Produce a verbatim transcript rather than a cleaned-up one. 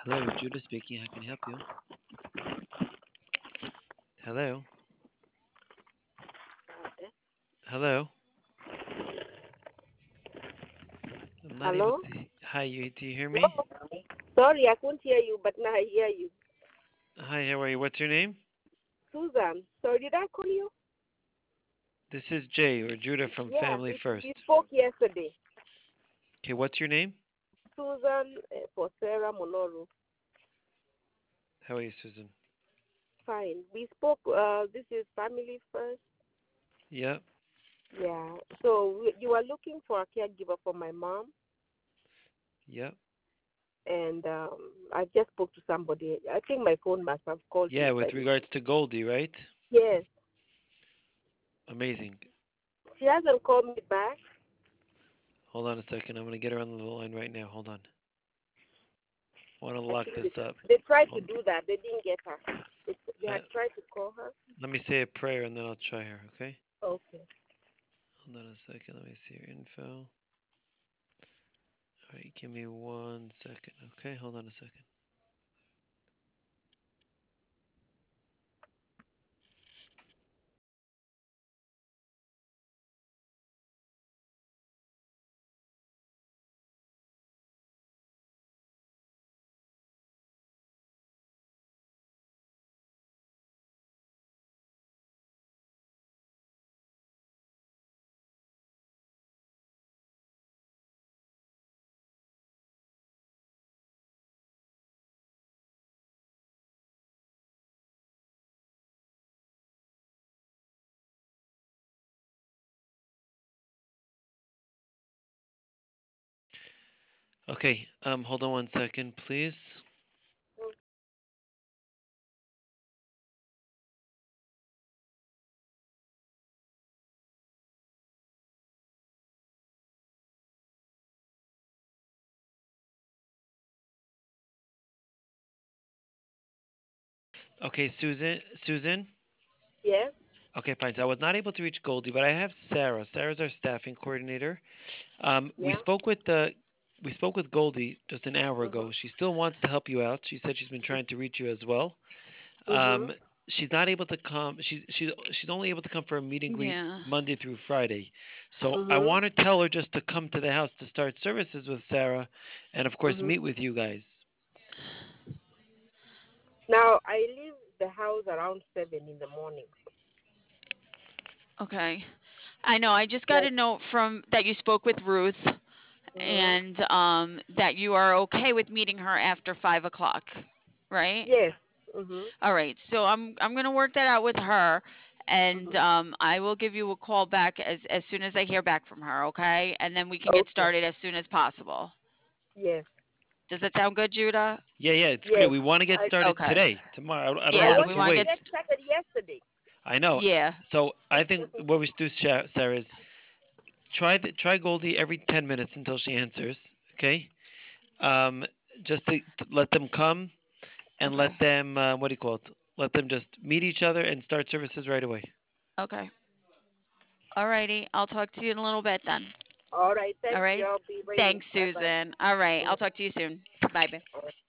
Hello, Judah speaking. How can I help you? Hello? Hello? I'm not able Hello? to. he- Hi, you, do you hear No, me? sorry, I couldn't hear you, but now I hear you. Hi, how are you? What's your name? Susan, sorry, did I call you? This is Jay or Judah from Yeah, Family we, First. we spoke yesterday. Okay, what's your name? Susan uh, for Sarah Monoru. How are you, Susan? Fine. We spoke, uh, this is family first. Yep, Yeah. So we, you are looking for a caregiver for my mom, yep. and um, I just spoke to somebody. I think my phone must have called Yeah, you. with But regards to Goldie, right? yes, Amazing. she hasn't called me back. Hold on a second. I'm going to get her on the line right now. Hold on. I want to I lock think this they, up. they tried to Hold, do that. They didn't get her. They, they uh, had tried to call her. let me say a prayer and then I'll try her, okay? Okay. Hold on a second. Let me see your info. All right, give me one second, okay? Hold on a second. Okay, um, hold on one second, please. Okay, Susan, Susan. Yes. Okay, fine. So I was not able to reach Goldie, but I have Sarah. Sarah's our staffing coordinator. Um, we Yeah. spoke with the we spoke with Goldie just an hour Mhm. ago. She still wants to help you out. She said she's been trying to reach you as well. Mhm. Um, she's not able to come. She's she's she's only able to come for a meet and greet Yeah. Monday through Friday. So I Mhm. want to tell her just to come to the house to start services with Sarah, and of course Mhm. meet with you guys. Now I leave the house around seven in the morning. Okay. I know. I just got Like. a note from that you spoke with Ruth, Mhm. and um, that you are okay with meeting her after five o'clock, right? Yes. Mhm. All right. So I'm I'm gonna work that out with her, and Mhm. um, I will give you a call back as as soon as I hear back from her. Okay, and then we can get Okay. started as soon as possible. Yes. Does that sound good, Judah? Yeah, yeah, it's great. Yes. We want to get I started Okay. today, tomorrow. I don't I want Yeah, it we to wanted want to to wait. get. get started yesterday. I know. Yeah. So I think what we should do, Sha- Sarah, is try the, try Goldie every ten minutes until she answers. Okay. Um, just to, to let them come and let Okay. them uh, what do you call it? Let them just meet each other and start services right away. Okay. Alrighty. I'll talk to you in a little bit then. All right. All Thank you. right. I'll be waiting. Thanks, Bye bye. Susan. All right. Mhm. I'll talk to you soon. Bye. Bye.